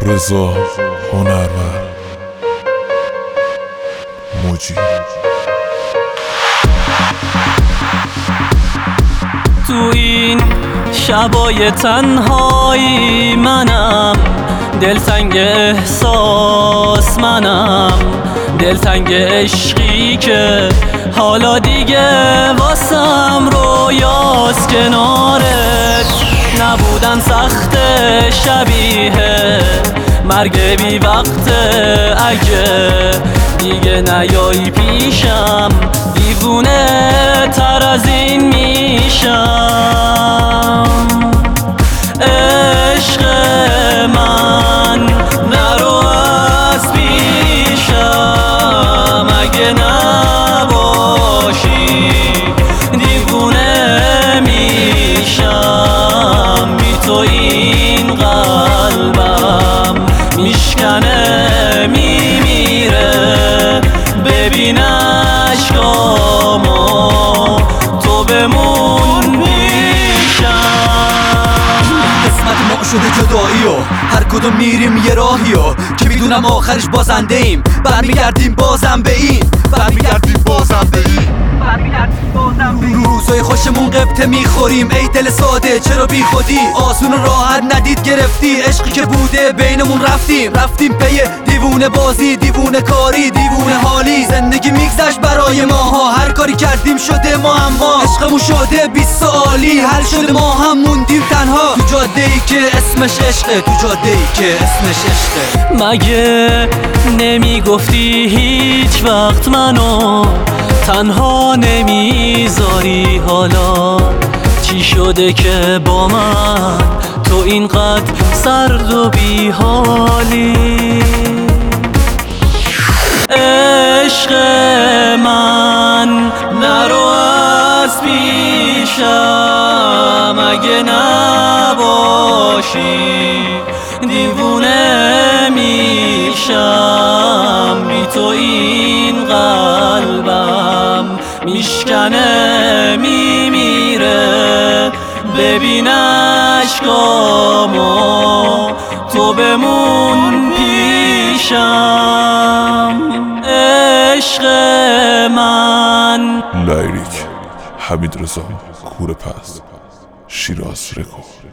رضا هنرمند موجی. تو این شبای تنهایی منم دلتنگ احساس، منم دلتنگ عشقی که حالا دیگه واسم رویاست. کنارت نبودن سخت، شبیه مرگ بی وقت. اگه دیگه نیایی پیشم دیوونه تر از این میشم. عشق من نرو از پیشم، اگه نباشی دیوونه میشم. بی تو این قلبم میشکنه میمیره. ببین اشکامو تو بمون قسمت ما شده جدایی و هر کدوم میریم یه راهی و که میدونم آخرش بازنده ایم. برمیگردیم بازم به این، برمیگردیم بازم به این. روزای خوشمون قبطه میخوریم. ای دل ساده چرا بی خودی آسون و راحت ندید گرفتی؟ عشقی که بوده بینمون رفتیم پی دیوونه بازی، دیوونه کاری، دیوونه حالی. زندگی میگذشت برای ماها، هر کاری کردیم شده ما اما عشقمون شده 20 سالی. حل شده ما هم موندیم تنها تو جاده ای که اسمش عشقه، تو جاده ای که اسمش عشقه. مگه نمیگفتی هیچ وقت منو تنها نمیذاری؟ حالا چی شده که با من تو اینقدر سرد و بیحالی؟ عشق من نرو از پیشم، اگه نباشی دیوونه میشم. بی تو این قلبم میشکنه میمیره. ببین اشکامو تو بمون پیشم. عشق من. لایریک حمید رضا کورپس، شیراز رکورد.